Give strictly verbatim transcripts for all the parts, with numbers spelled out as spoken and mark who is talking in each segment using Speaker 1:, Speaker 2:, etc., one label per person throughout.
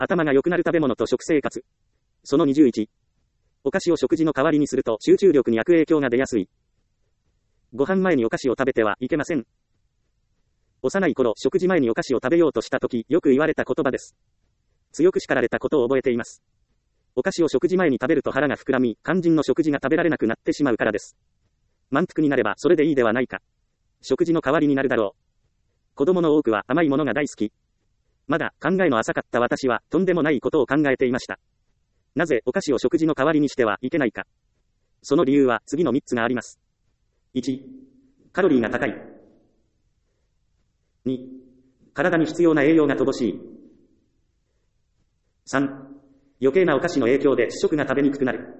Speaker 1: 頭が良くなる食べ物と食生活。そのにじゅういち。お菓子を食事の代わりにすると集中力に悪影響が出やすい。ご飯前にお菓子を食べてはいけません。幼い頃、食事前にお菓子を食べようとしたとき、よく言われた言葉です。強く叱られたことを覚えています。お菓子を食事前に食べると腹が膨らみ、肝心の食事が食べられなくなってしまうからです。満腹になればそれでいいではないか。食事の代わりになるだろう。子供の多くは甘いものが大好き。まだ考えの浅かった私はとんでもないことを考えていました。なぜお菓子を食事の代わりにしてはいけないか。その理由は次のみっつがあります。いち、カロリーが高い。に、体に必要な栄養が乏しい。さん、余計なお菓子の影響で主食が食べにくくなる。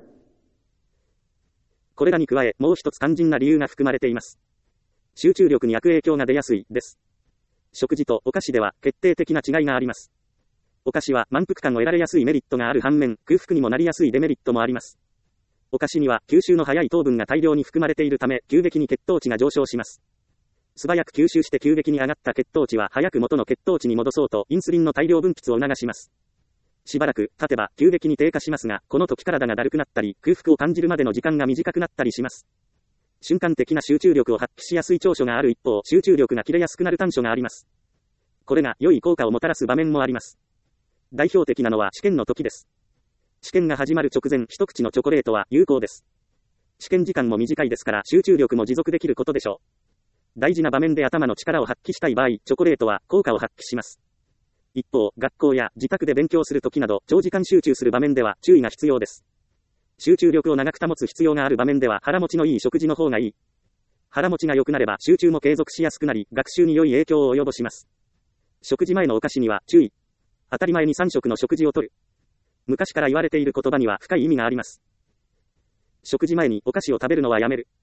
Speaker 1: これらに加え、もう一つ肝心な理由が含まれています。集中力に悪影響が出やすい、です。食事とお菓子では決定的な違いがあります。お菓子は満腹感を得られやすいメリットがある反面、空腹にもなりやすいデメリットもあります。お菓子には吸収の早い糖分が大量に含まれているため、急激に血糖値が上昇します。素早く吸収して急激に上がった血糖値は早く元の血糖値に戻そうとインスリンの大量分泌を促します。しばらく経てば急激に低下しますが、この時体がだるくなったり、空腹を感じるまでの時間が短くなったりします。瞬間的な集中力を発揮しやすい長所がある一方、集中力が切れやすくなる短所があります。これが良い効果をもたらす場面もあります。代表的なのは試験の時です。試験が始まる直前、一口のチョコレートは有効です。試験時間も短いですから集中力も持続できることでしょう。大事な場面で頭の力を発揮したい場合、チョコレートは効果を発揮します。一方、学校や自宅で勉強するときなど、長時間集中する場面では注意が必要です。集中力を長く保つ必要がある場面では腹持ちのいい食事の方がいい。腹持ちが良くなれば集中も継続しやすくなり、学習に良い影響を及ぼします。食事前のお菓子には注意。当たり前にさん食の食事をとる。昔から言われている言葉には深い意味があります。食事前にお菓子を食べるのはやめる。